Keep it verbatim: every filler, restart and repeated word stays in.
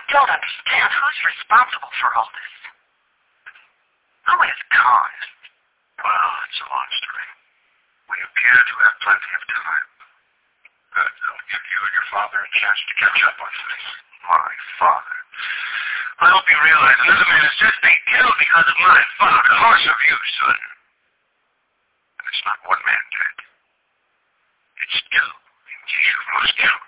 don't understand. Who's responsible for all this? Who is Khan? Well, it's a long story. We appear to have plenty of time. Good. I'll give you and your father a chance to catch up on things. My father. I hope you realize another man has just been killed because of my father. Because of you, son. And it's not one man dead. It's two in case you've lost count.